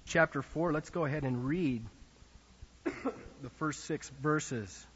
chapter 4. Let's go ahead and read the first 6 verses.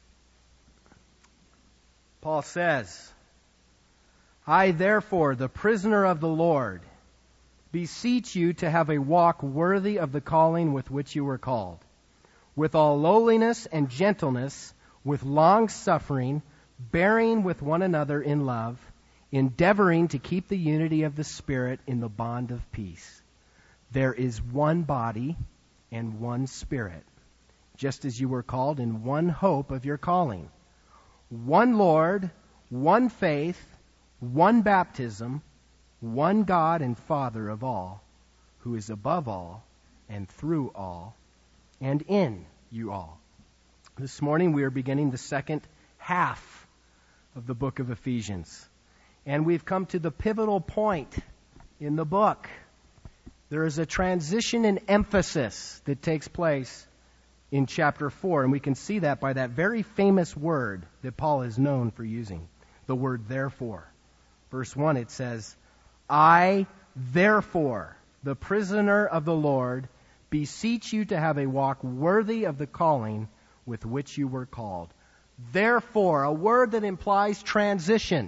Paul says, I therefore, the prisoner of the Lord, beseech you to have a walk worthy of the calling with which you were called, with all lowliness and gentleness, with long suffering, bearing with one another in love, endeavoring to keep the unity of the Spirit in the bond of peace. There is one body and one Spirit, just as you were called in one hope of your calling. One Lord, one faith, one baptism, one God and Father of all, who is above all and through all and in you all. This morning we are beginning the second half of the book of Ephesians. And we've come to the pivotal point in the book. There is a transition in emphasis that takes place in chapter 4, and we can see that by that very famous word that Paul is known for using, the word therefore. Verse 1, it says, I, therefore, the prisoner of the Lord, beseech you to have a walk worthy of the calling with which you were called. Therefore, a word that implies transition.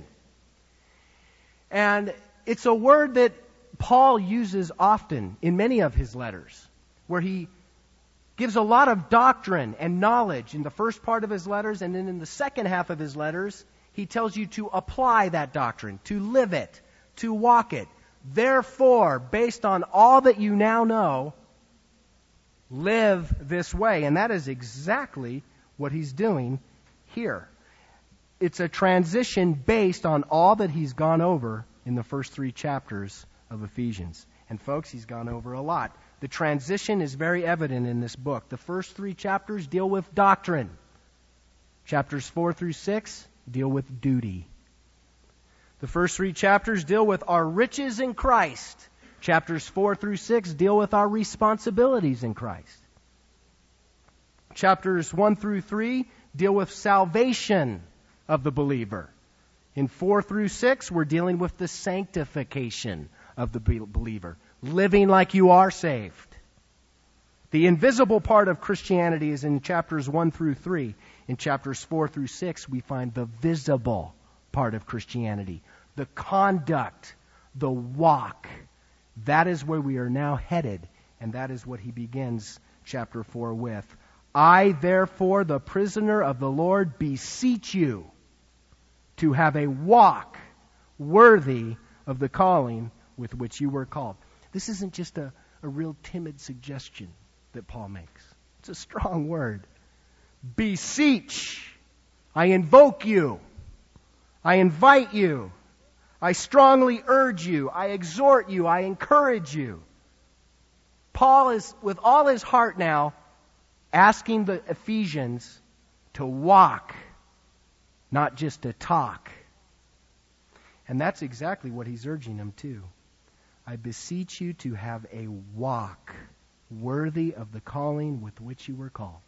And it's a word that Paul uses often in many of his letters, where he gives a lot of doctrine and knowledge in the first part of his letters, and then in the second half of his letters, he tells you to apply that doctrine, to live it, to walk it. Therefore, based on all that you now know, live this way. And that is exactly what he's doing here. It's a transition based on all that he's gone over in the first 3 chapters of Ephesians. And folks, he's gone over a lot. The transition is very evident in this book. The first 3 chapters deal with doctrine. Chapters 4 through 6 deal with duty. The first 3 chapters deal with our riches in Christ. Chapters 4 through 6 deal with our responsibilities in Christ. Chapters 1 through 3 deal with salvation of the believer. In 4 through 6, we're dealing with the sanctification of the believer, living like you are saved. The invisible part of Christianity is in chapters 1 through 3. In chapters 4 through 6, we find the visible part of Christianity, the conduct, the walk. That is where we are now headed, and that is what he begins chapter 4 with. I, therefore, the prisoner of the Lord, beseech you to have a walk worthy of the calling with which you were called. This isn't just a real timid suggestion that Paul makes. It's a strong word. Beseech. I invoke you. I invite you. I strongly urge you. I exhort you. I encourage you. Paul is, with all his heart now, asking the Ephesians to walk, not just to talk. And that's exactly what he's urging them to. I beseech you to have a walk worthy of the calling with which you were called.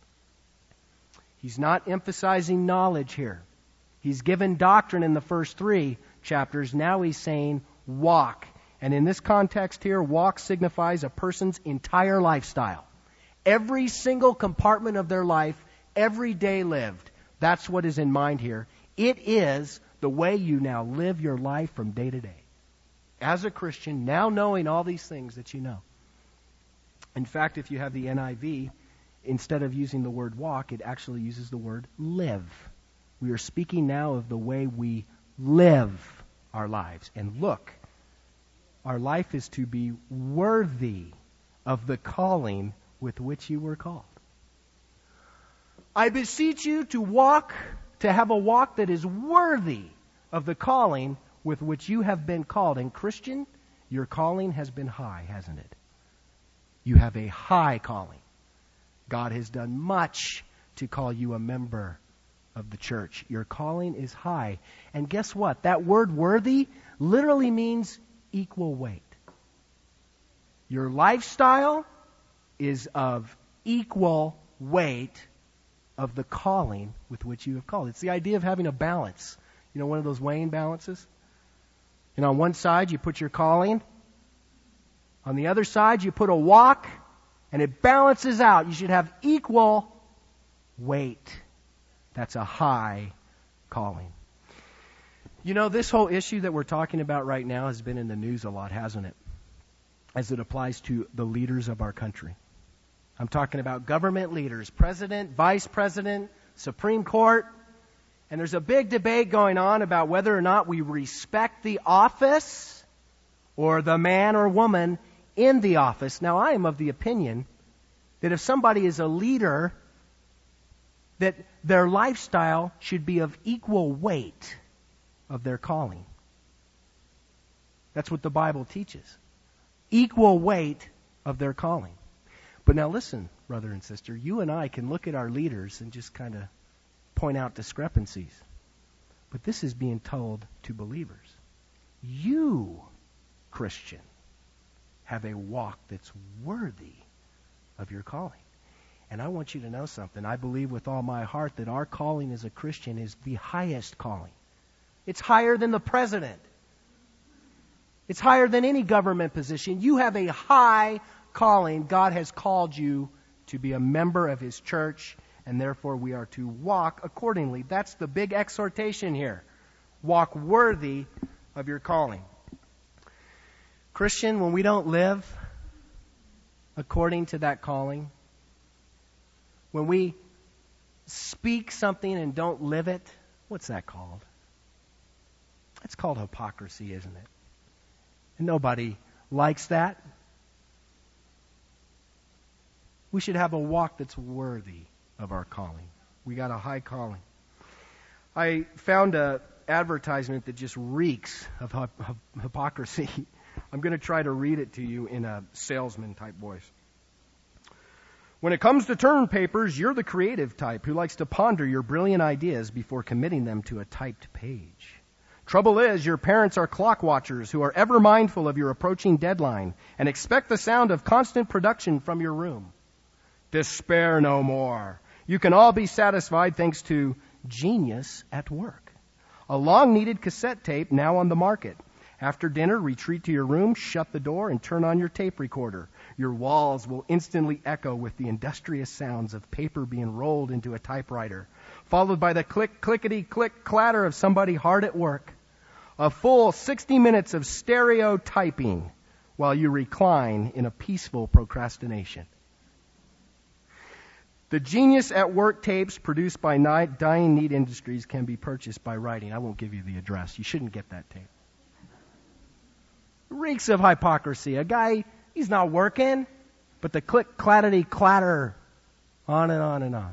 He's not emphasizing knowledge here. He's given doctrine in the first 3 chapters. Now he's saying walk. And in this context here, walk signifies a person's entire lifestyle. Every single compartment of their life, every day lived. That's what is in mind here. It is the way you now live your life from day to day. As a Christian, now knowing all these things that you know. In fact, if you have the NIV, instead of using the word walk, it actually uses the word live. We are speaking now of the way we live our lives. And look, our life is to be worthy of the calling with which you were called. I beseech you to walk, to have a walk that is worthy of the calling with which you have been called. And Christian, your calling has been high, hasn't it? You have a high calling. God has done much to call you a member of the church. Your calling is high. And guess what? That word worthy literally means equal weight. Your lifestyle is of equal weight of the calling with which you have called. It's the idea of having a balance. You know, one of those weighing balances? And on one side you put your calling. On the other side you put a walk. And it balances out. You should have equal weight. That's a high calling. You know, this whole issue that we're talking about right now has been in the news a lot, hasn't it? As it applies to the leaders of our country. I'm talking about government leaders, president, vice president, Supreme Court. And there's a big debate going on about whether or not we respect the office or the man or woman in the office. Now, I am of the opinion that if somebody is a leader, that their lifestyle should be of equal weight of their calling. That's what the Bible teaches. Equal weight of their calling. But now listen, brother and sister, you and I can look at our leaders and just kind of point out discrepancies. But this is being told to believers. You, Christian, have a walk that's worthy of your calling. And I want you to know something. I believe with all my heart that our calling as a Christian is the highest calling. It's higher than the president. It's higher than any government position. You have a high calling. God has called you to be a member of His church, and therefore we are to walk accordingly. That's the big exhortation here. Walk worthy of your calling. Christian, when we don't live according to that calling, when we speak something and don't live it, what's that called? It's called hypocrisy, isn't it? And nobody likes that. We should have a walk that's worthy of our calling. We got a high calling. I found an advertisement that just reeks of hypocrisy. I'm going to try to read it to you in a salesman-type voice. When it comes to term papers, you're the creative type who likes to ponder your brilliant ideas before committing them to a typed page. Trouble is, your parents are clock watchers who are ever mindful of your approaching deadline and expect the sound of constant production from your room. Despair no more. You can all be satisfied thanks to Genius at Work, a long-needed cassette tape now on the market. After dinner, retreat to your room, shut the door, and turn on your tape recorder. Your walls will instantly echo with the industrious sounds of paper being rolled into a typewriter, followed by the click, clickety-click clatter of somebody hard at work. A full 60 minutes of stereo typing while you recline in a peaceful procrastination. The Genius at Work tapes produced by Dying Need Industries can be purchased by writing. I won't give you the address. You shouldn't get that tape. Reeks of hypocrisy. A guy, he's not working, but the click, clattity, clatter, on and on and on.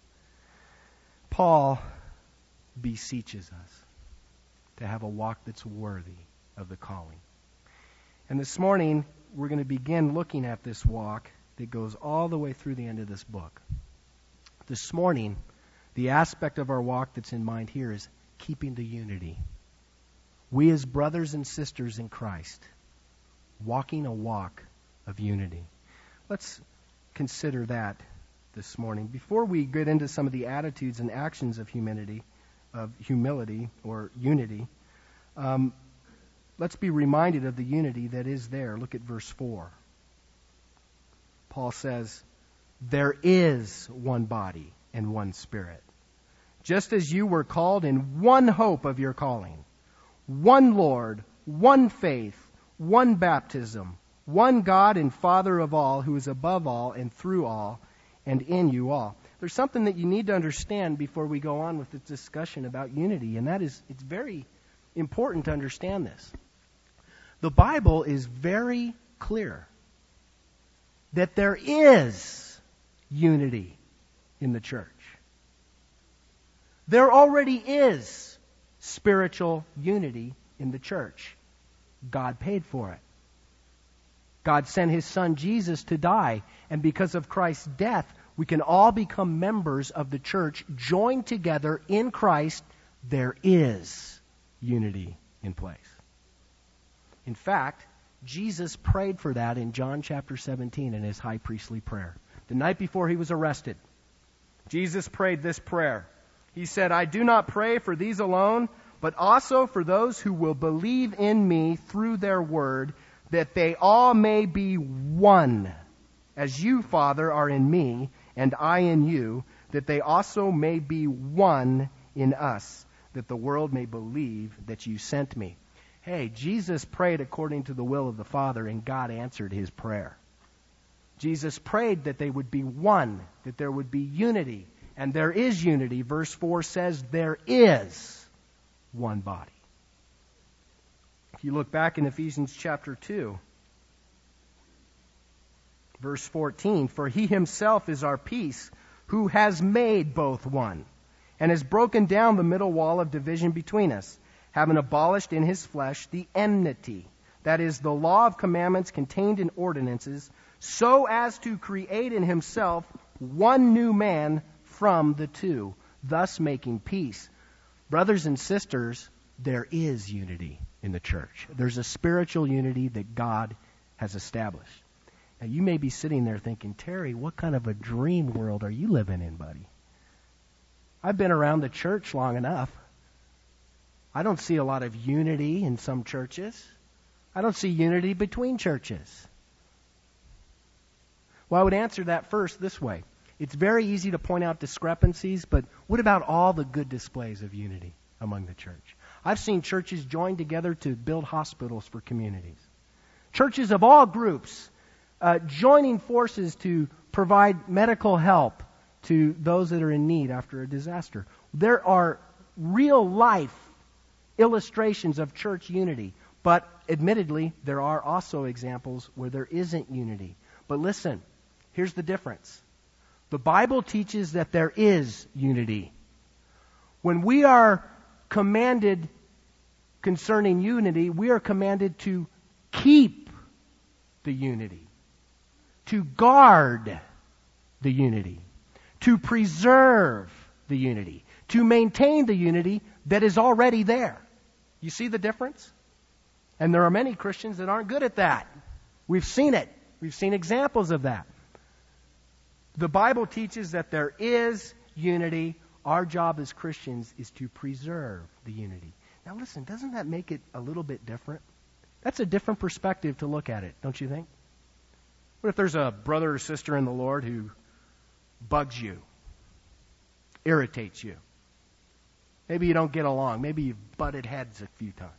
Paul beseeches us to have a walk that's worthy of the calling. And this morning, we're going to begin looking at this walk that goes all the way through the end of this book. This morning, the aspect of our walk that's in mind here is keeping the unity. We as brothers and sisters in Christ, walking a walk of unity. Let's consider that this morning. Before we get into some of the attitudes and actions of humility or unity, let's be reminded of the unity that is there. Look at verse 4. Paul says, there is one body and one Spirit, just as you were called in one hope of your calling. One Lord, one faith, one baptism, one God and Father of all, who is above all and through all and in you all. There's something that you need to understand before we go on with this discussion about unity, and that is, it's very important to understand this. The Bible is very clear that there is unity in the church. There already is spiritual unity in the church. God paid for it. God sent His Son Jesus to die, and because of Christ's death, we can all become members of the church, joined together in Christ. There is unity in place. In fact, Jesus prayed for that in John chapter 17 in His high priestly prayer. The night before He was arrested, Jesus prayed this prayer. He said, I do not pray for these alone, but also for those who will believe in me through their word, that they all may be one, as you, Father, are in me, and I in you, that they also may be one in us, that the world may believe that you sent me. Hey, Jesus prayed according to the will of the Father, and God answered his prayer. Jesus prayed that they would be one, that there would be unity. And there is unity. Verse 4 says there is one body. If you look back in Ephesians chapter 2, verse 14, for he himself is our peace, who has made both one, and has broken down the middle wall of division between us, having abolished in his flesh the enmity, that is, the law of commandments contained in ordinances, so as to create in himself one new man from the two, thus making peace. Brothers and sisters, there is unity in the church. There's a spiritual unity that God has established. Now, you may be sitting there thinking, Terry, what kind of a dream world are you living in, buddy? I've been around the church long enough. I don't see a lot of unity in some churches. I don't see unity between churches. Well, I would answer that first this way. It's very easy to point out discrepancies, but what about all the good displays of unity among the church? I've seen churches join together to build hospitals for communities. Churches of all groups joining forces to provide medical help to those that are in need after a disaster. There are real life illustrations of church unity, but admittedly, there are also examples where there isn't unity. But listen, here's the difference. The Bible teaches that there is unity. When we are commanded concerning unity, we are commanded to keep the unity, to guard the unity, to preserve the unity, to maintain the unity that is already there. You see the difference? And there are many Christians that aren't good at that. We've seen it. We've seen examples of that. The Bible teaches that there is unity. Our job as Christians is to preserve the unity. Now listen, doesn't that make it a little bit different? That's a different perspective to look at it, don't you think? What if there's a brother or sister in the Lord who bugs you, irritates you? Maybe you don't get along. Maybe you've butted heads a few times.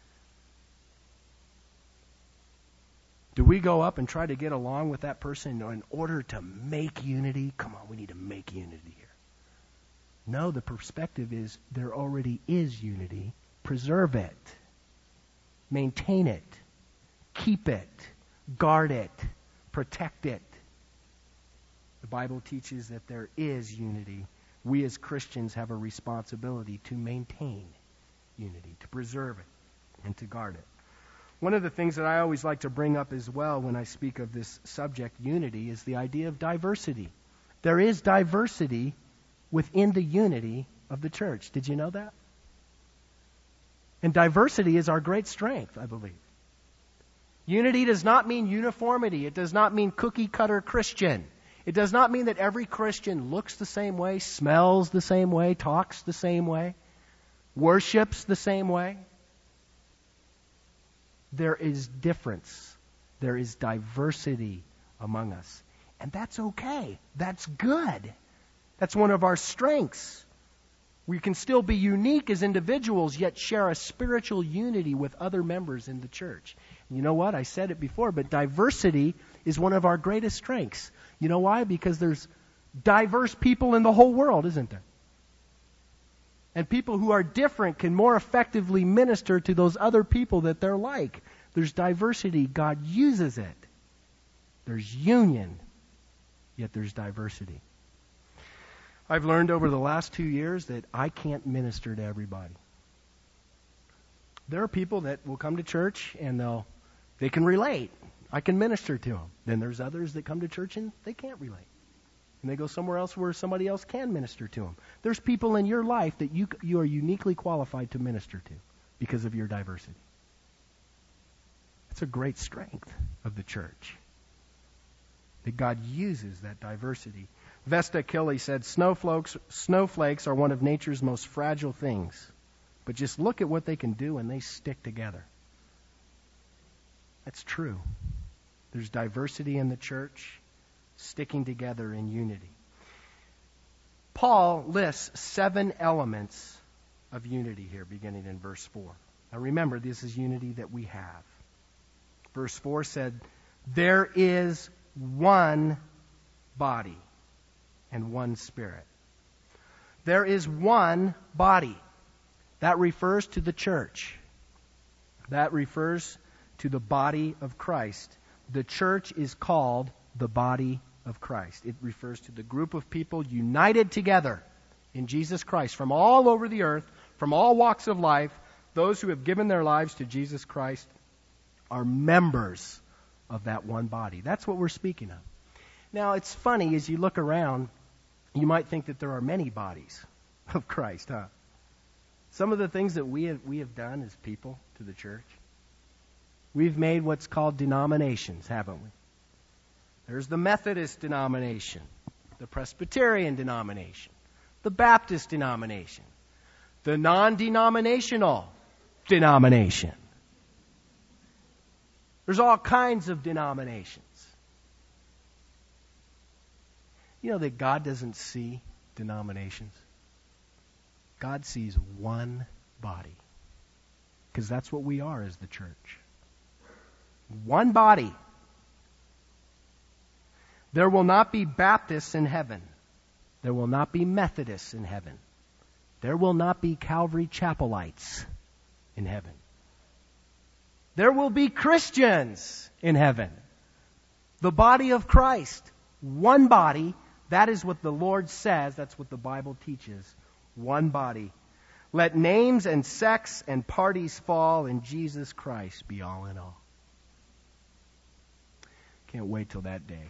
Do we go up and try to get along with that person in order to make unity? Come on, we need to make unity here. No, the perspective is there already is unity. Preserve it. Maintain it. Keep it. Guard it. Protect it. The Bible teaches that there is unity. We as Christians have a responsibility to maintain unity, to preserve it, and to guard it. One of the things that I always like to bring up as well when I speak of this subject, unity, is the idea of diversity. There is diversity within the unity of the church. Did you know that? And diversity is our great strength, I believe. Unity does not mean uniformity. It does not mean cookie-cutter Christian. It does not mean that every Christian looks the same way, smells the same way, talks the same way, worships the same way. There is difference. There is diversity among us. And that's okay. That's good. That's one of our strengths. We can still be unique as individuals, yet share a spiritual unity with other members in the church. And you know what? I said it before, but diversity is one of our greatest strengths. You know why? Because there's diverse people in the whole world, isn't there? And people who are different can more effectively minister to those other people that they're like. There's diversity. God uses it. There's union, yet there's diversity. I've learned over the last 2 years that I can't minister to everybody. There are people that will come to church and they can relate. I can minister to them. Then there's others that come to church and they can't relate. And they go somewhere else where somebody else can minister to them. There's people in your life that you are uniquely qualified to minister to because of your diversity. It's a great strength of the church, that God uses that diversity. Vesta Killy said, snowflakes are one of nature's most fragile things. But just look at what they can do when they stick together. That's true. There's diversity in the church. sticking together in unity. Paul lists 7 elements of unity here, beginning in verse 4. Now remember, this is unity that we have. Verse 4 said, there is one body and one Spirit. There is one body. That refers to the church. That refers to the body of Christ. The church is called the body of Christ. It refers to the group of people united together in Jesus Christ from all over the earth, from all walks of life. Those who have given their lives to Jesus Christ are members of that one body. That's what we're speaking of. Now, it's funny, as you look around, you might think that there are many bodies of Christ, huh? Some of the things that we have done as people to the church, we've made what's called denominations, haven't we? There's the Methodist denomination, the Presbyterian denomination, the Baptist denomination, the non-denominational denomination. There's all kinds of denominations. You know that God doesn't see denominations. God sees one body. Because that's what we are as the church. One body. There will not be Baptists in heaven. There will not be Methodists in heaven. There will not be Calvary Chapelites in heaven. There will be Christians in heaven. The body of Christ. One body. That is what the Lord says. That's what the Bible teaches. One body. Let names and sects and parties fall, and Jesus Christ be all in all. Can't wait till that day.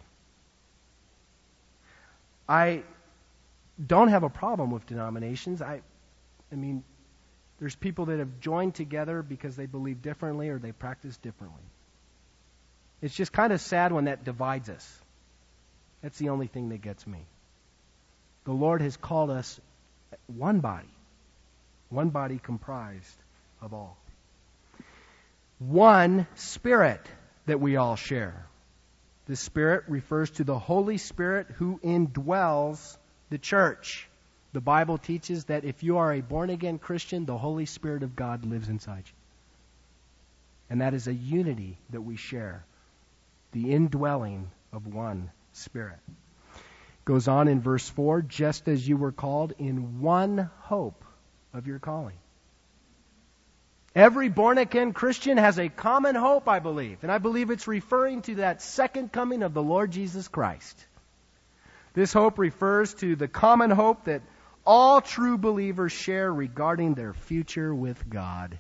I don't have a problem with denominations. I mean, there's people that have joined together because they believe differently or they practice differently. It's just kind of sad when that divides us. That's the only thing that gets me. The Lord has called us one body comprised of all. One Spirit that we all share. The Spirit refers to the Holy Spirit who indwells the church. The Bible teaches that if you are a born-again Christian, the Holy Spirit of God lives inside you. And that is a unity that we share. The indwelling of one Spirit. Goes on in verse 4, just as you were called in one hope of your calling. Every born-again Christian has a common hope, I believe. And I believe it's referring to that second coming of the Lord Jesus Christ. This hope refers to the common hope that all true believers share regarding their future with God.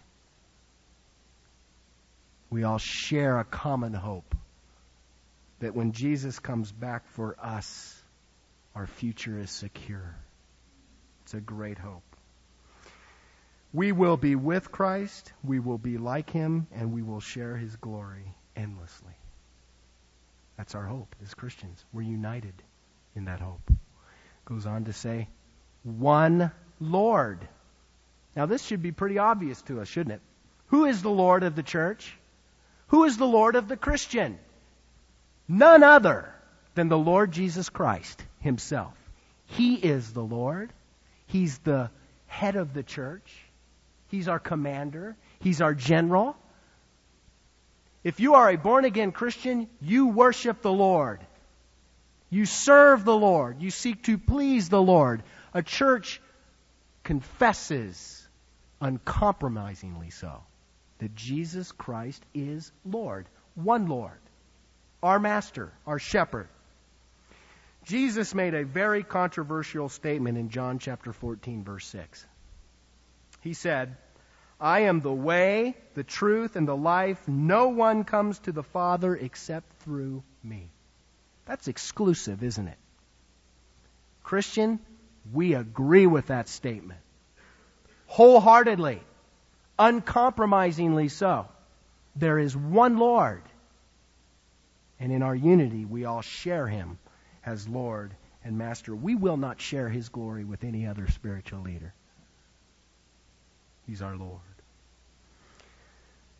We all share a common hope that when Jesus comes back for us, our future is secure. It's a great hope. We will be with Christ, we will be like Him, and we will share His glory endlessly. That's our hope as Christians. We're united in that hope. Goes on to say, one Lord. Now this should be pretty obvious to us, shouldn't it? Who is the Lord of the church? Who is the Lord of the Christian? None other than the Lord Jesus Christ Himself. He is the Lord. He's the head of the church. He's our commander. He's our general. If you are a born-again Christian, you worship the Lord. You serve the Lord. You seek to please the Lord. A church confesses uncompromisingly so that Jesus Christ is Lord. One Lord. Our master, our shepherd. Jesus made a very controversial statement in John chapter 14, verse 6. He said, I am the way, the truth, and the life. No one comes to the Father except through me. That's exclusive, isn't it? Christian, we agree with that statement. Wholeheartedly, uncompromisingly so. There is one Lord. And in our unity, we all share Him as Lord and Master. We will not share His glory with any other spiritual leader. He's our Lord.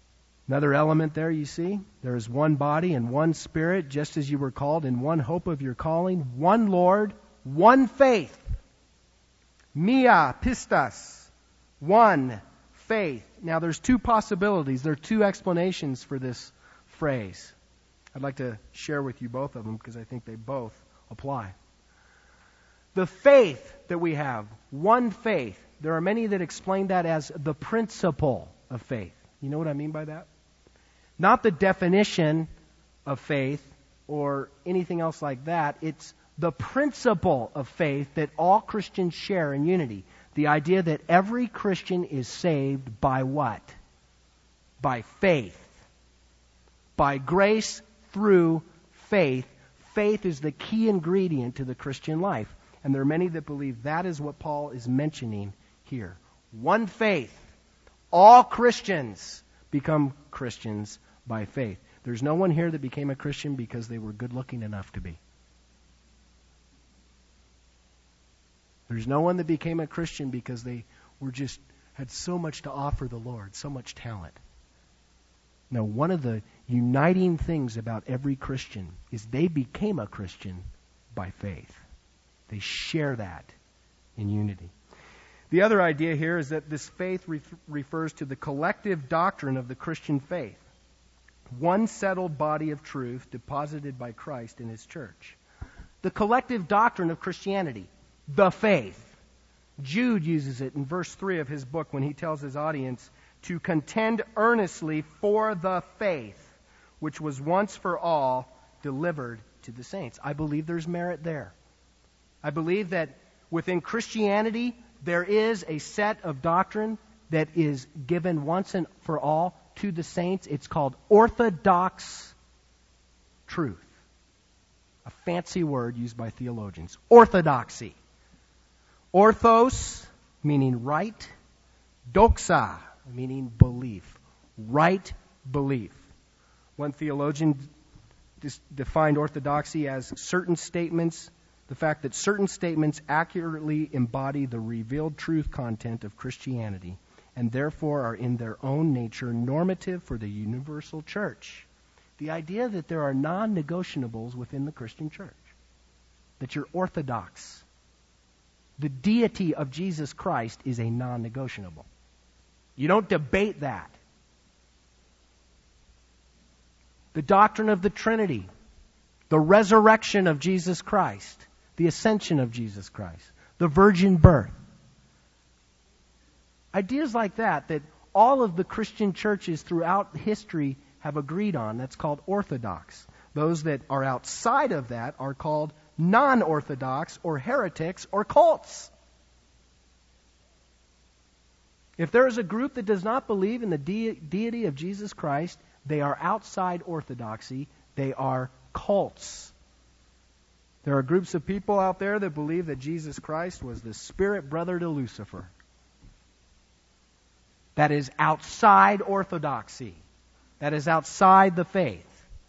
Another element there you see, there is one body and one Spirit, just as you were called in one hope of your calling, one Lord, one faith. Mia pistas, one faith. Now there's two possibilities, there are two explanations for this phrase. I'd like to share with you both of them because I think they both apply. The faith that we have, one faith, there are many that explain that as the principle of faith. You know what I mean by that? Not the definition of faith or anything else like that. It's the principle of faith that all Christians share in unity. The idea that every Christian is saved by what? By faith. By grace through faith. Faith is the key ingredient to the Christian life. And there are many that believe that is what Paul is mentioning here. One faith. All Christians become Christians by faith. There's no one here that became a Christian because they were good looking enough to be. There's no one that became a Christian because they had so much to offer the Lord, so much talent. No, one of the uniting things about every Christian is they became a Christian by faith. They share that in unity. The other idea here is that this faith refers to the collective doctrine of the Christian faith. One settled body of truth deposited by Christ in His church. The collective doctrine of Christianity, the faith. Jude uses it in verse 3 of his book when he tells his audience to contend earnestly for the faith which was once for all delivered to the saints. I believe there's merit there. I believe that within Christianity there is a set of doctrine that is given once and for all to the saints. It's called orthodox truth. A fancy word used by theologians. Orthodoxy. Orthos, meaning right. Doxa, meaning belief. Right belief. One theologian defined orthodoxy as certain statements, the fact that certain statements accurately embody the revealed truth content of Christianity and therefore are in their own nature normative for the universal church. The idea that there are non-negotiables within the Christian church. That you're orthodox. The deity of Jesus Christ is a non-negotiable. You don't debate that. The doctrine of the Trinity. The resurrection of Jesus Christ. The ascension of Jesus Christ. The virgin birth. Ideas like that all of the Christian churches throughout history have agreed on. That's called orthodox. Those that are outside of that are called non-orthodox or heretics or cults. If there is a group that does not believe in the deity of Jesus Christ, they are outside orthodoxy. They are cults. There are groups of people out there that believe that Jesus Christ was the spirit brother to Lucifer. That is outside orthodoxy. That is outside the faith.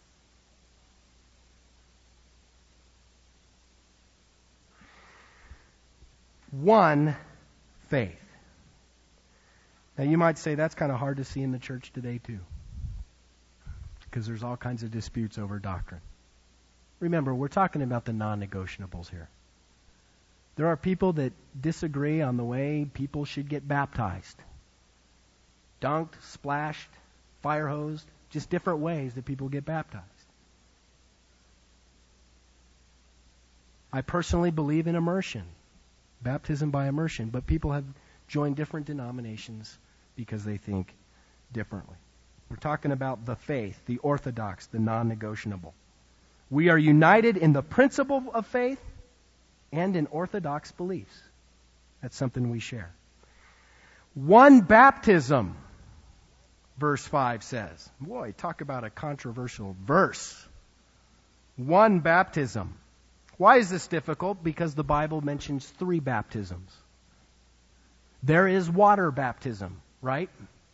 One faith. Now you might say that's kind of hard to see in the church today too. Because there's all kinds of disputes over doctrine. Remember, we're talking about the non-negotiables here. There are people that disagree on the way people should get baptized. Dunked, splashed, fire hosed, just different ways that people get baptized. I personally believe in immersion, baptism by immersion, but people have joined different denominations because they think differently. We're talking about the faith, the orthodox, the non-negotiable. We are united in the principle of faith and in orthodox beliefs. That's something we share. One baptism, verse 5 says. Boy, talk about a controversial verse. One baptism. Why is this difficult? Because the Bible mentions 3 baptisms. There is water baptism, right?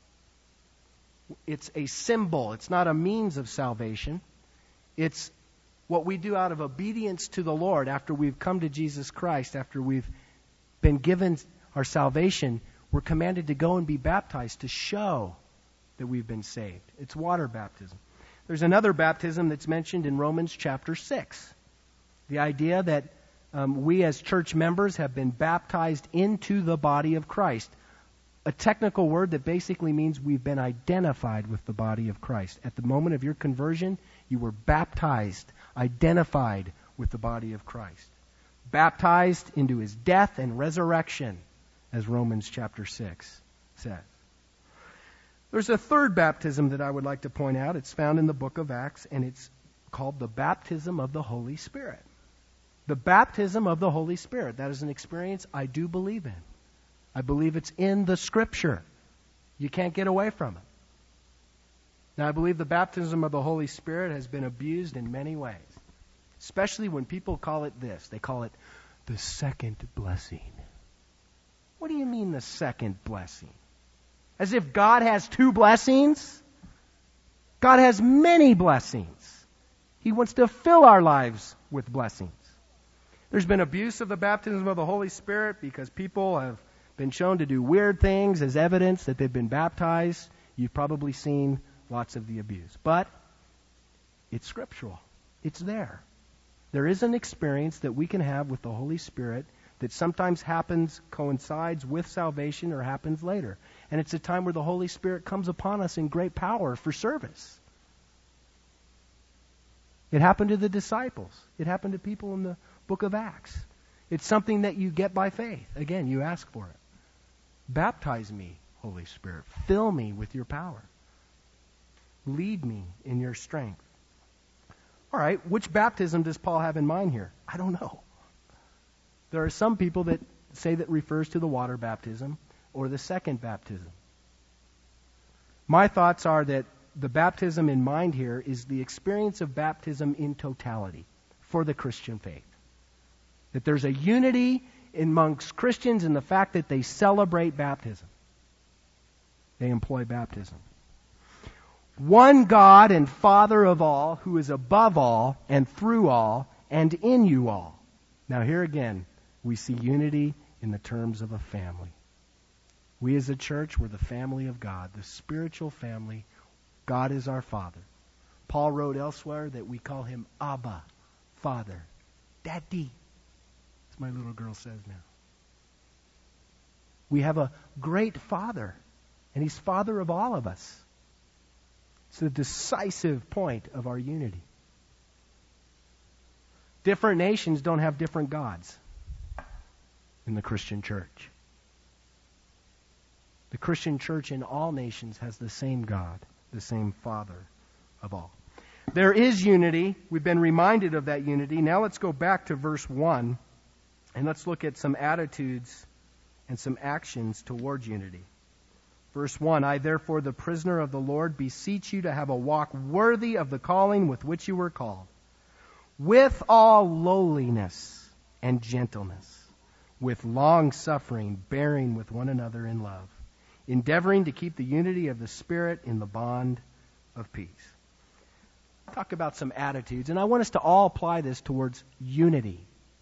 It's a symbol. It's not a means of salvation. It's what we do out of obedience to the Lord after we've come to Jesus Christ, after we've been given our salvation. We're commanded to go and be baptized to show that we've been saved. It's water baptism. There's another baptism that's mentioned in Romans chapter 6. The idea that we as church members have been baptized into the body of Christ. A technical word that basically means we've been identified with the body of Christ. At the moment of your conversion, you were baptized, identified with the body of Christ. Baptized into his death and resurrection, as Romans chapter 6 says. There's a third baptism that I would like to point out. It's found in the book of Acts, and it's called the baptism of the Holy Spirit. The baptism of the Holy Spirit. That is an experience I do believe in. I believe it's in the Scripture. You can't get away from it. Now, I believe the baptism of the Holy Spirit has been abused in many ways, especially when people call it this. They call it the second blessing. What do you mean the second blessing? As if God has two blessings? God has many blessings. He wants to fill our lives with blessings. There's been abuse of the baptism of the Holy Spirit because people have been shown to do weird things as evidence that they've been baptized. You've probably seen lots of the abuse. But it's scriptural. It's there. There is an experience that we can have with the Holy Spirit that sometimes coincides with salvation or happens later. And it's a time where the Holy Spirit comes upon us in great power for service. It happened to the disciples. It happened to people in the book of Acts. It's something that you get by faith. Again, you ask for it. Baptize me, Holy Spirit. Fill me with your power. Lead me in your strength. All right, which baptism does Paul have in mind here? I don't know. There are some people that say that refers to the water baptism or the second baptism. My thoughts are that the baptism in mind here is the experience of baptism in totality for the Christian faith. That there's a unity amongst Christians in the fact that they celebrate baptism. They employ baptism. One God and Father of all, who is above all and through all and in you all. Now here again, we see unity in the terms of a family. We as a church, we're the family of God, the spiritual family. God is our Father. Paul wrote elsewhere that we call him Abba, Father, Daddy. As my little girl says now. We have a great Father, and he's Father of all of us. It's a decisive point of our unity. Different nations don't have different gods in the Christian church. The Christian church in all nations has the same God, the same Father of all. There is unity. We've been reminded of that unity. Now let's go back to verse 1 and let's look at some attitudes and some actions towards unity. Verse 1, I therefore, the prisoner of the Lord, beseech you to have a walk worthy of the calling with which you were called, with all lowliness and gentleness, with long suffering, bearing with one another in love, endeavoring to keep the unity of the Spirit in the bond of peace. Talk about some attitudes, and I want us to all apply this towards unity.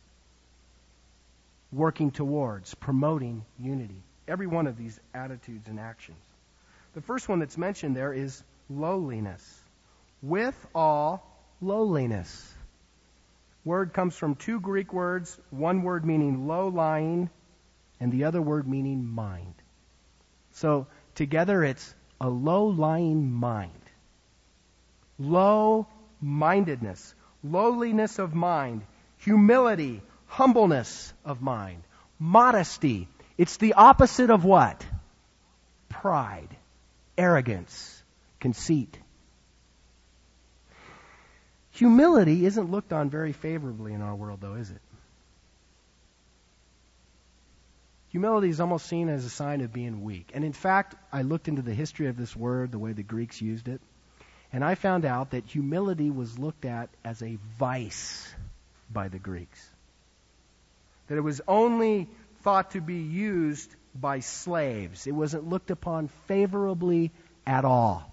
Working towards, promoting unity. Every one of these attitudes and actions. The first one that's mentioned there is lowliness. With all lowliness. Word comes from two Greek words, one word meaning low-lying, and the other word meaning mind. So together it's a low-lying mind. Low-mindedness, lowliness of mind, humility, humbleness of mind, modesty. It's the opposite of what? Pride, arrogance, conceit. Humility isn't looked on very favorably in our world, though, is it? Humility is almost seen as a sign of being weak. And in fact, I looked into the history of this word, the way the Greeks used it, and I found out that humility was looked at as a vice by the Greeks. That it was only thought to be used by slaves. It wasn't looked upon favorably at all.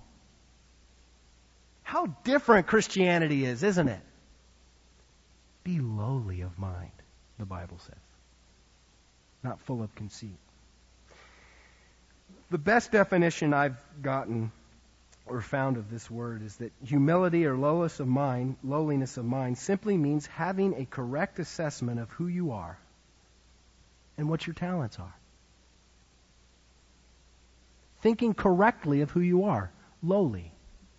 How different Christianity is, isn't it? Be lowly of mind, the Bible says. Not full of conceit. The best definition I've gotten or found of this word is that humility or lowliness of mind simply means having a correct assessment of who you are and what your talents are. Thinking correctly of who you are, lowly.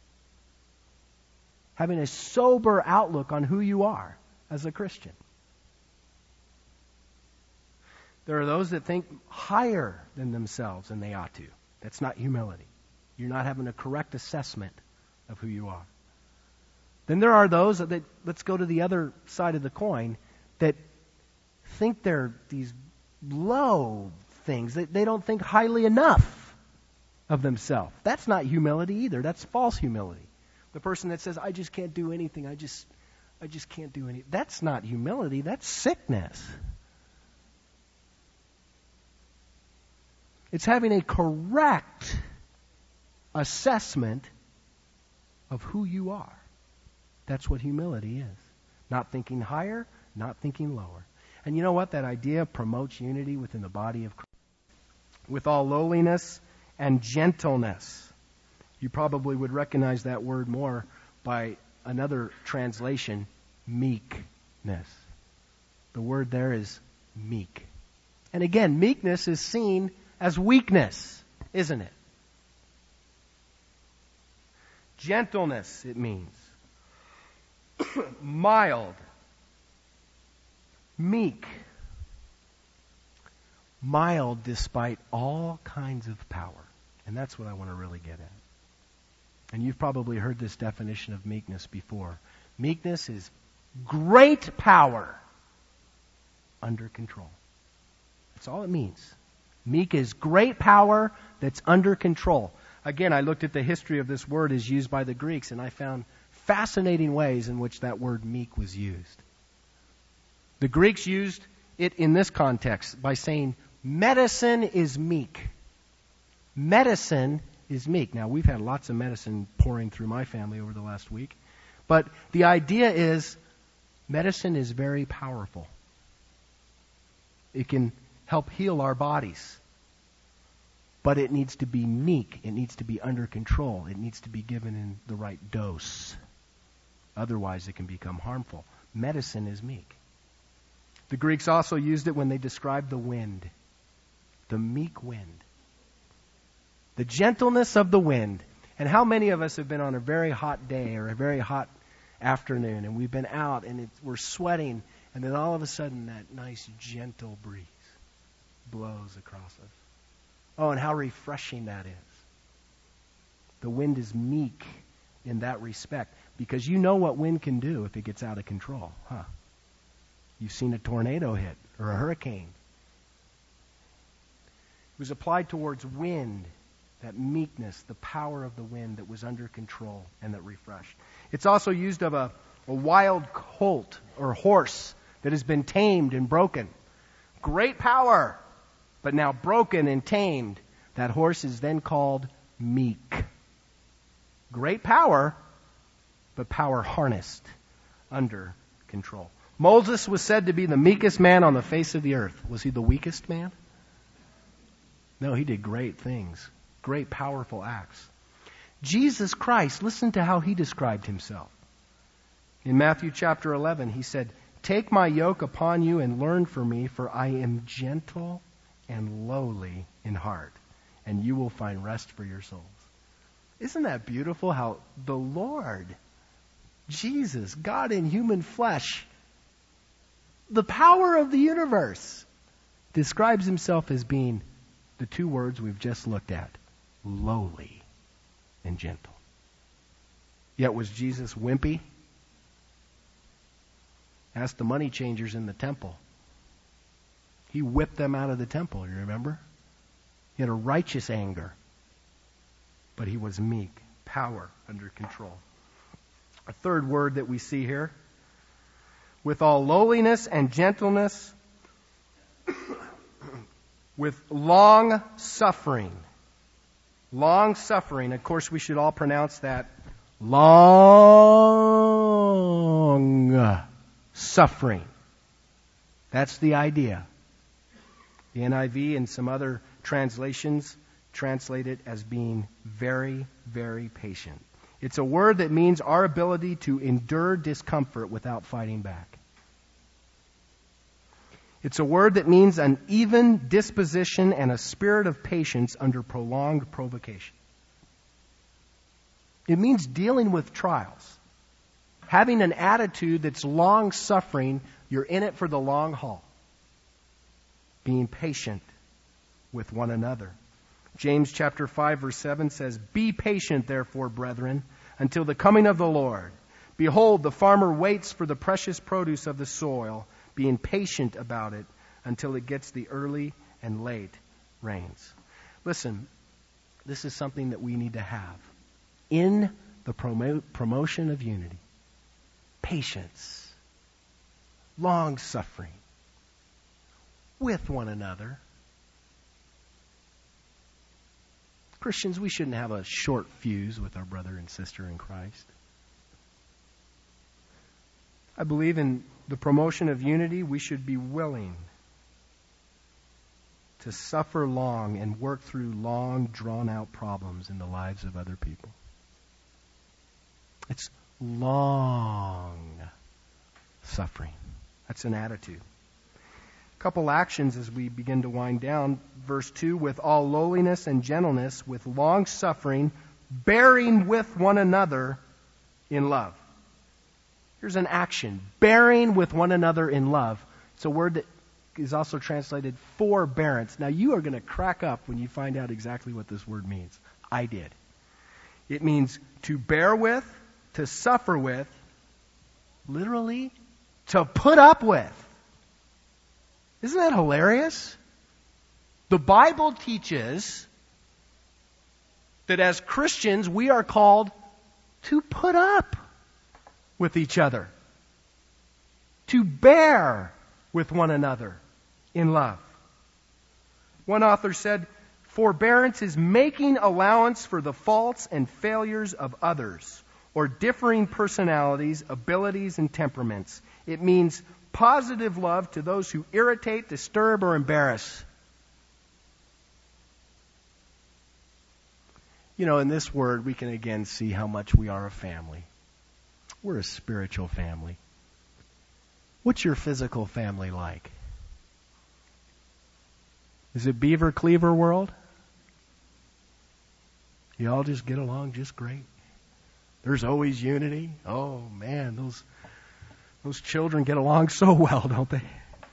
Having a sober outlook on who you are as a Christian. There are those that think higher than themselves than they ought to. That's not humility. You're not having a correct assessment of who you are. Then there are those that, let's go to the other side of the coin, that think they're these low things. They don't think highly enough of themselves. That's not humility either. That's false humility. The person that says, I just can't do anything. I just can't do anything. That's not humility. That's sickness. It's having a correct assessment of who you are. That's what humility is. Not thinking higher, not thinking lower. And you know what? That idea promotes unity within the body of Christ. With all lowliness and gentleness. You probably would recognize that word more by another translation, meekness. The word there is meek. And again, meekness is seen as weakness, isn't it? Gentleness, it means. Mild. Meek. Mild despite all kinds of power. And that's what I want to really get at. And you've probably heard this definition of meekness before. Meekness is great power under control. That's all it means. Meek is great power that's under control. Again, I looked at the history of this word as used by the Greeks, and I found fascinating ways in which that word meek was used. The Greeks used it in this context by saying, medicine is meek. Medicine is meek. Now, we've had lots of medicine pouring through my family over the last week, but the idea is medicine is very powerful. It can help heal our bodies. But it needs to be meek. It needs to be under control. It needs to be given in the right dose. Otherwise, it can become harmful. Medicine is meek. The Greeks also used it when they described the wind. The meek wind. The gentleness of the wind. And how many of us have been on a very hot day or a very hot afternoon, and we've been out and we're sweating, and then all of a sudden that nice gentle breeze blows across us. Oh, and how refreshing that is. The wind is meek in that respect, because you know what wind can do if it gets out of control, huh? You've seen a tornado hit or a hurricane. It was applied towards wind, that meekness, the power of the wind that was under control and that refreshed. It's also used of a wild colt or horse that has been tamed and broken. Great power, but now broken and tamed. That horse is then called meek. Great power, but power harnessed under control. Moses was said to be the meekest man on the face of the earth. Was he the weakest man? No, he did great things. Great, powerful acts. Jesus Christ, listen to how he described himself. In Matthew chapter 11, he said, "Take my yoke upon you and learn from me, for I am gentle and lowly in heart, and you will find rest for your souls." Isn't that beautiful how the Lord, Jesus, God in human flesh, the power of the universe, describes himself as being the two words we've just looked at, lowly and gentle. Yet was Jesus wimpy? Ask the money changers in the temple. He whipped them out of the temple, you remember? He had a righteous anger. But he was meek, power under control. A third word that we see here, with all lowliness and gentleness, with long suffering. Long suffering. Of course, we should all pronounce that long suffering. That's the idea. The NIV and some other translations translate it as being very, very patient. It's a word that means our ability to endure discomfort without fighting back. It's a word that means an even disposition and a spirit of patience under prolonged provocation. It means dealing with trials, having an attitude that's long-suffering. You're in it for the long haul. Being patient with one another. James chapter 5 verse 7 says, "Be patient, therefore, brethren, until the coming of the Lord. Behold, the farmer waits for the precious produce of the soil, being patient about it until it gets the early and late rains." Listen, this is something that we need to have in the promotion of unity. Patience, long-suffering with one another. Christians, we shouldn't have a short fuse with our brother and sister in Christ. I believe in the promotion of unity, we should be willing to suffer long and work through long, drawn-out problems in the lives of other people. It's long suffering. That's an attitude. A couple actions as we begin to wind down. Verse 2, with all lowliness and gentleness, with long suffering, bearing with one another in love. Here's an action. Bearing with one another in love. It's a word that is also translated forbearance. Now you are going to crack up when you find out exactly what this word means. I did. It means to bear with, to suffer with, literally, to put up with. Isn't that hilarious? The Bible teaches that as Christians we are called to put up with each other, to bear with one another in love. One author said, forbearance is making allowance for the faults and failures of others, or differing personalities, abilities, and temperaments. It means positive love to those who irritate, disturb, or embarrass. You know, in this word, we can again see how much we are a family. We're a spiritual family. What's your physical family like? Is it Beaver Cleaver world? You all just get along just great. There's always unity. Oh man, those children get along so well, don't they?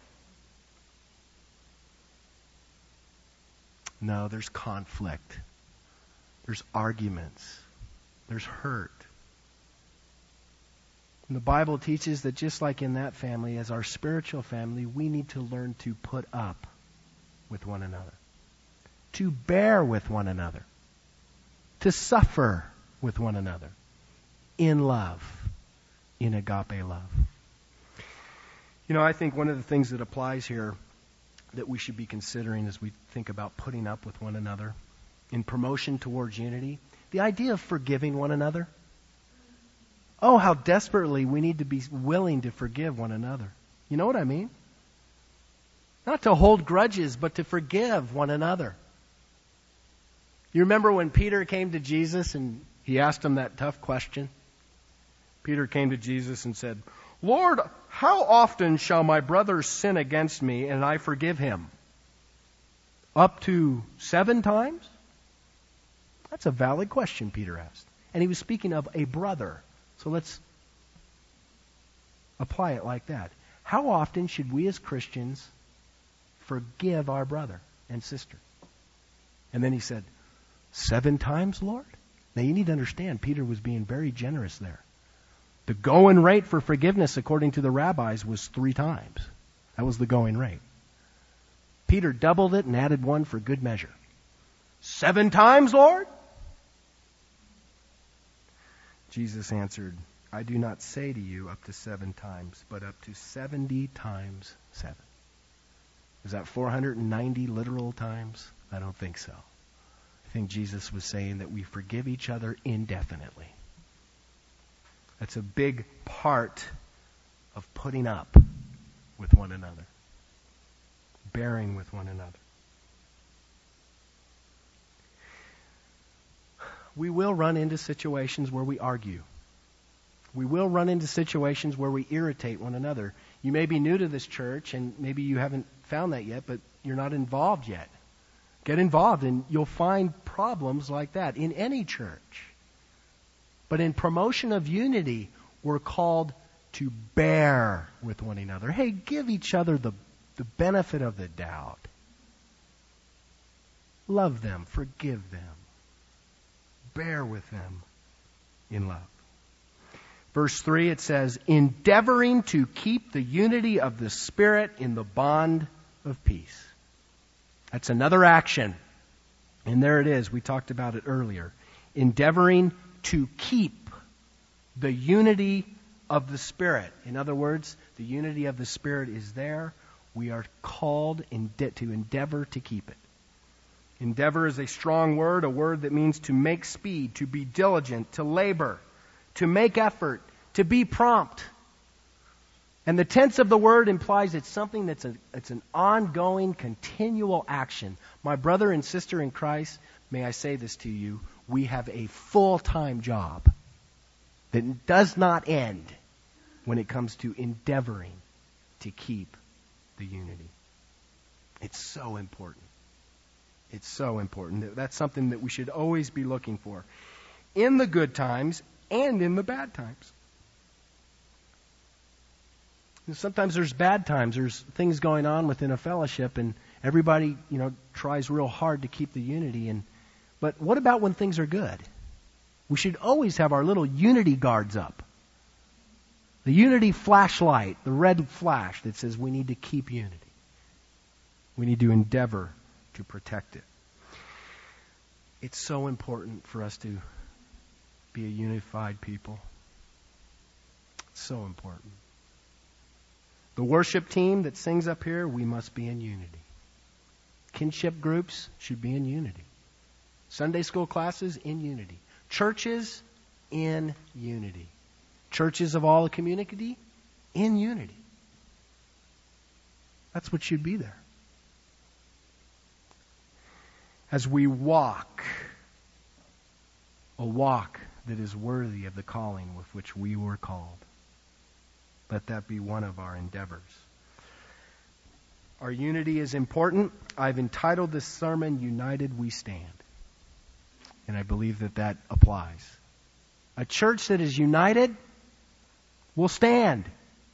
No, there's conflict. There's arguments. There's hurt. And the Bible teaches that just like in that family, as our spiritual family, we need to learn to put up with one another, to bear with one another, to suffer with one another in love, in agape love. You know, I think one of the things that applies here that we should be considering as we think about putting up with one another in promotion towards unity, the idea of forgiving one another. Oh, how desperately we need to be willing to forgive one another. You know what I mean? Not to hold grudges, but to forgive one another. You remember when Peter came to Jesus and he asked him that tough question? Peter came to Jesus and said, "Lord, how often shall my brother sin against me and I forgive him? Up to 7 times?" That's a valid question Peter asked. And he was speaking of a brother. So let's apply it like that. How often should we as Christians forgive our brother and sister? And then he said, 7 times, Lord? Now you need to understand, Peter was being very generous there. The going rate for forgiveness, according to the rabbis, was 3 times. That was the going rate. Peter doubled it and added 1 for good measure. 7 times, Lord? Jesus answered, I do not say to you up to 7 times, but up to 70 times 7. Is that 490 literal times? I don't think so. I think Jesus was saying that we forgive each other indefinitely. That's a big part of putting up with one another, bearing with one another. we will run into situations where we argue. We will run into situations where we irritate one another. You may be new to this church, and maybe you haven't found that yet, but you're not involved yet. Get involved, and you'll find problems like that in any church. But in promotion of unity, we're called to bear with one another. Hey, give each other the benefit of the doubt. Love them, forgive them. Bear with them in love. Verse 3, it says, endeavoring to keep the unity of the Spirit in the bond of peace. That's another action. And there it is. We talked about it earlier. Endeavoring to keep the unity of the Spirit. In other words, the unity of the Spirit is there. We are called to endeavor to keep it. Endeavor is a strong word, a word that means to make speed, to be diligent, to labor, to make effort, to be prompt. And the tense of the word implies it's something it's an ongoing, continual action. My brother and sister in Christ, may I say this to you, we have a full-time job that does not end when it comes to endeavoring to keep the unity. It's so important. It's so important. That's something that we should always be looking for in the good times and in the bad times. And sometimes there's bad times. There's things going on within a fellowship, and everybody, tries real hard to keep the unity. But what about when things are good? We should always have our little unity guards up. The unity flashlight, the red flash that says we need to keep unity. We need to endeavor to protect it. It's so important for us to be a unified people. It's so important. The worship team that sings up here, we must be in unity. Kinship groups should be in unity. Sunday school classes, in unity. Churches, in unity. Churches of all the community, in unity. That's what should be there. As we walk, a walk that is worthy of the calling with which we were called. Let that be one of our endeavors. Our unity is important. I've entitled this sermon, United We Stand. And I believe that applies. A church that is united will stand.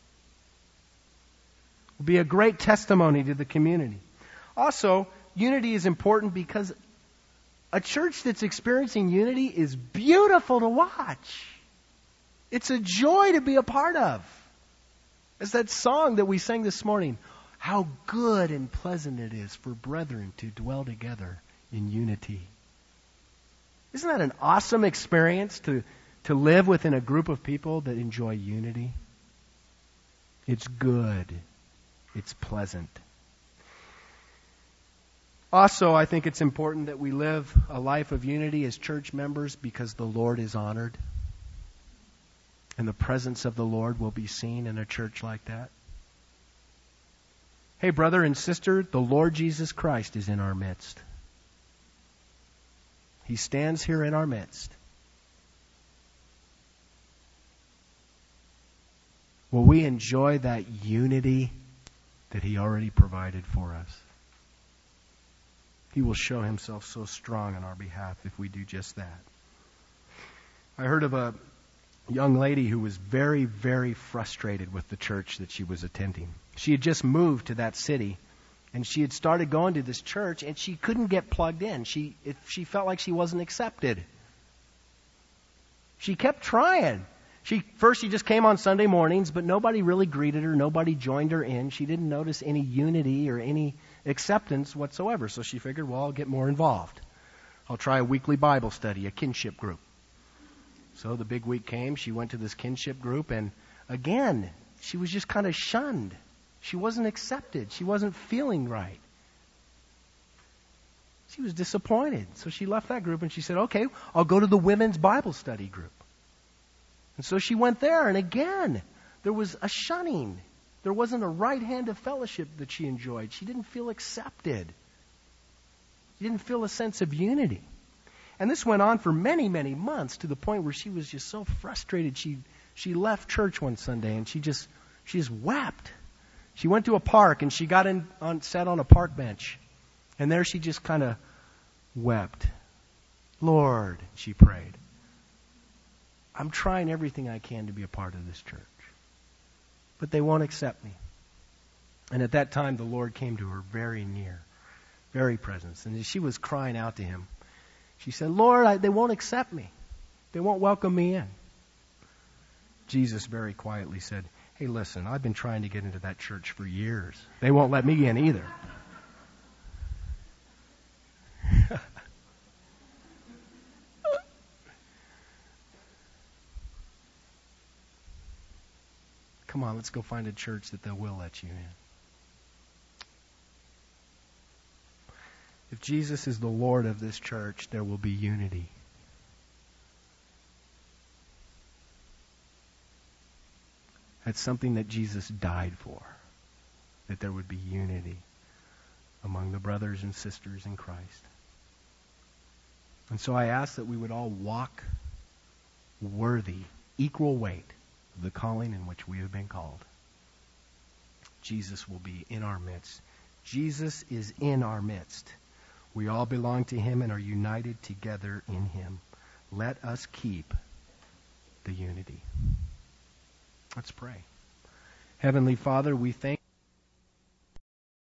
Will be a great testimony to the community. Also, unity is important because a church that's experiencing unity is beautiful to watch. It's a joy to be a part of. As that song that we sang this morning, how good and pleasant it is for brethren to dwell together in unity. Isn't that an awesome experience to live within a group of people that enjoy unity? It's good. It's pleasant. Also, I think it's important that we live a life of unity as church members because the Lord is honored. And the presence of the Lord will be seen in a church like that. Hey, brother and sister, the Lord Jesus Christ is in our midst. He stands here in our midst. Will we enjoy that unity that He already provided for us? He will show Himself so strong on our behalf if we do just that. I heard of a young lady who was very, very frustrated with the church that she was attending. She had just moved to that city, and she had started going to this church, and she couldn't get plugged in. She felt like she wasn't accepted. She kept trying. She just came on Sunday mornings, but nobody really greeted her. Nobody joined her in. She didn't notice any unity or any acceptance whatsoever. So she figured, well, I'll get more involved. I'll try a weekly Bible study, a kinship group. So the big week came. She went to this kinship group, and again, she was just kind of shunned. She wasn't accepted. She wasn't feeling right. She was disappointed. So she left that group, and she said, okay, I'll go to the women's Bible study group. And so she went there, and again, there was a shunning. There wasn't a right hand of fellowship that she enjoyed. She didn't feel accepted. She didn't feel a sense of unity. And this went on for many, many months, to the point where she was just so frustrated. She left church one Sunday and she just wept. She went to a park and she sat on a park bench. And there she just kind of wept. Lord, she prayed, I'm trying everything I can to be a part of this church, but they won't accept me. And at that time, the Lord came to her very near, very present. And as she was crying out to him, she said, Lord, they won't accept me. They won't welcome me in. Jesus very quietly said, hey, listen, I've been trying to get into that church for years. They won't let me in either. Come on, let's go find a church that they will let you in. If Jesus is the Lord of this church, there will be unity. That's something that Jesus died for, that there would be unity among the brothers and sisters in Christ. And so I ask that we would all walk worthy, equal weight of the calling in which we have been called. Jesus will be in our midst. Jesus is in our midst. We all belong to him and are united together in him. Let us keep the unity. Let's pray. Heavenly Father, we thank